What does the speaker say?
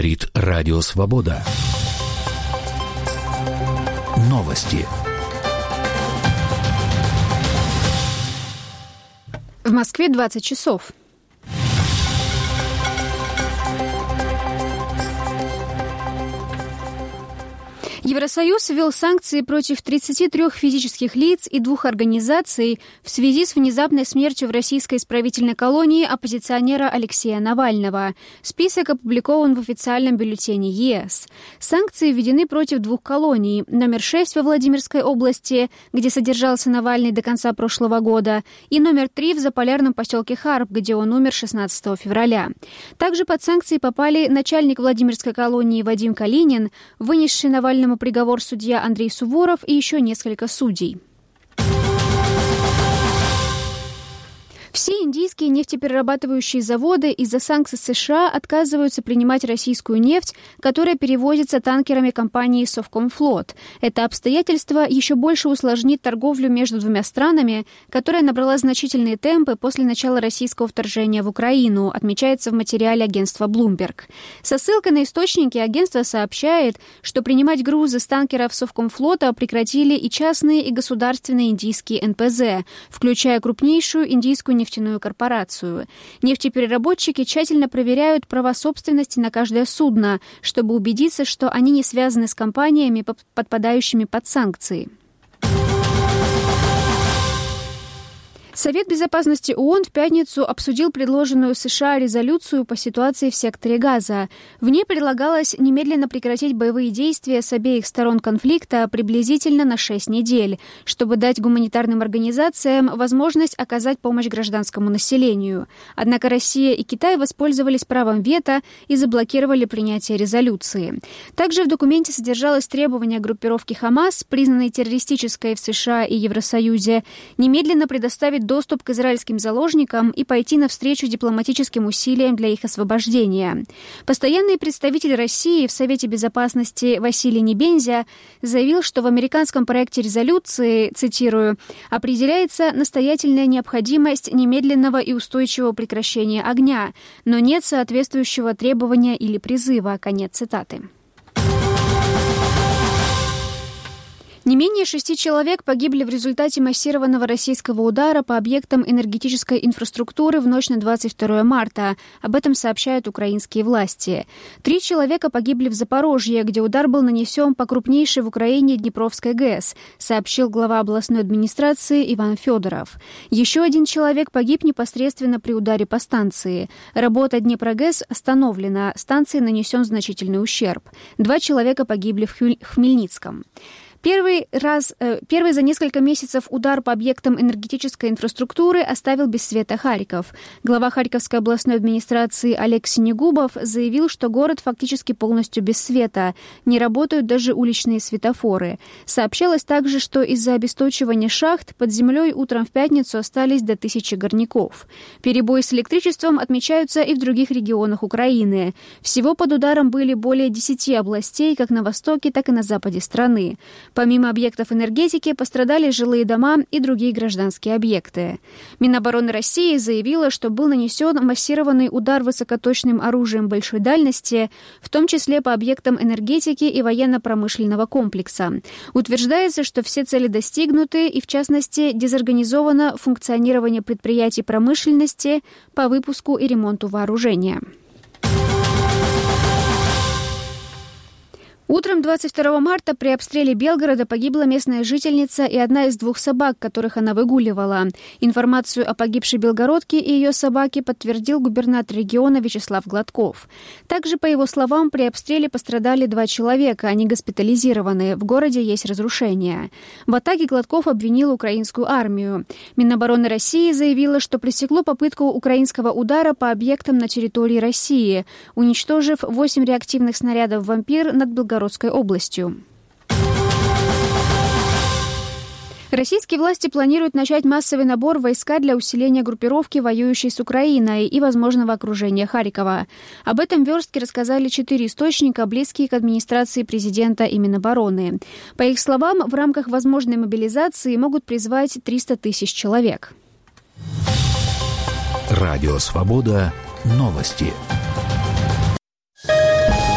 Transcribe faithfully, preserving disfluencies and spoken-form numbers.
Говорит Радио Свобода. Новости. В Москве двадцать часов. Евросоюз ввел санкции против тридцати трёх физических лиц и двух организаций в связи с внезапной смертью в российской исправительной колонии оппозиционера Алексея Навального. Список опубликован в официальном бюллетене ЕС. Санкции введены против двух колоний. Номер шесть во Владимирской области, где содержался Навальный до конца прошлого года, и номер три в заполярном поселке Харп, где он умер шестнадцатого февраля. Также под санкции попали начальник Владимирской колонии Вадим Калинин, вынесший Навальному приговор судья Андрей Суворов и еще несколько судей. Все индийские нефтеперерабатывающие заводы из-за санкций США отказываются принимать российскую нефть, которая перевозится танкерами компании Совкомфлот. Это обстоятельство еще больше усложнит торговлю между двумя странами, которая набрала значительные темпы после начала российского вторжения в Украину, отмечается в материале агентства Bloomberg. Со ссылкой на источники агентство сообщает, что принимать грузы с танкеров Совкомфлота прекратили и частные, и государственные индийские эн пэ зэ, включая крупнейшую индийскую нефтяную корпорацию. Нефтепереработчики тщательно проверяют права собственности на каждое судно, чтобы убедиться, что они не связаны с компаниями, подпадающими под санкции. Совет безопасности ООН в пятницу обсудил предложенную США резолюцию по ситуации в секторе Газа. В ней предлагалось немедленно прекратить боевые действия с обеих сторон конфликта приблизительно на шесть недель, чтобы дать гуманитарным организациям возможность оказать помощь гражданскому населению. Однако Россия и Китай воспользовались правом вето и заблокировали принятие резолюции. Также в документе содержалось требование группировки Хамас, признанной террористической в США и Евросоюзе, немедленно предоставить доступ к израильским заложникам и пойти навстречу дипломатическим усилиям для их освобождения. Постоянный представитель России в Совете Безопасности Василий Небензя заявил, что в американском проекте резолюции, цитирую, «определяется настоятельная необходимость немедленного и устойчивого прекращения огня, но нет соответствующего требования или призыва». Конец цитаты. Не менее шести человек погибли в результате массированного российского удара по объектам энергетической инфраструктуры в ночь на двадцать второе марта. Об этом сообщают украинские власти. Три человека погибли в Запорожье, где удар был нанесен по крупнейшей в Украине Днепровской ГЭС, сообщил глава областной администрации Иван Федоров. Еще один человек погиб непосредственно при ударе по станции. Работа Днепрогэс остановлена, станции нанесен значительный ущерб. Два человека погибли в Хмельницком. Первый раз, э, первый за несколько месяцев удар по объектам энергетической инфраструктуры оставил без света Харьков. Глава Харьковской областной администрации Олег Синегубов заявил, что город фактически полностью без света. Не работают даже уличные светофоры. Сообщалось также, что из-за обесточивания шахт под землей утром в пятницу остались до тысячи горняков. Перебои с электричеством отмечаются и в других регионах Украины. Всего под ударом были более десяти областей, как на востоке, так и на западе страны. Помимо объектов энергетики, пострадали жилые дома и другие гражданские объекты. Минобороны России заявила, что был нанесен массированный удар высокоточным оружием большой дальности, в том числе по объектам энергетики и военно-промышленного комплекса. Утверждается, что все цели достигнуты и, в частности, дезорганизовано функционирование предприятий промышленности по выпуску и ремонту вооружения. Утром двадцать второго марта при обстреле Белгорода погибла местная жительница и одна из двух собак, которых она выгуливала. Информацию о погибшей белгородке и ее собаке подтвердил губернатор региона Вячеслав Гладков. Также, по его словам, при обстреле пострадали два человека, они госпитализированы. В городе есть разрушения. В атаке Гладков обвинил украинскую армию. Минобороны России заявила, что пресекло попытку украинского удара по объектам на территории России, уничтожив восемь реактивных снарядов «Вампир» над Белгородской областью. Российские власти планируют начать массовый набор войска для усиления группировки, воюющей с Украиной, и возможного окружения Харькова. Об этом в Верстке рассказали четыре источника, близкие к администрации президента и Минобороны. По их словам, в рамках возможной мобилизации могут призвать триста тысяч человек. Радио «Свобода». Новости.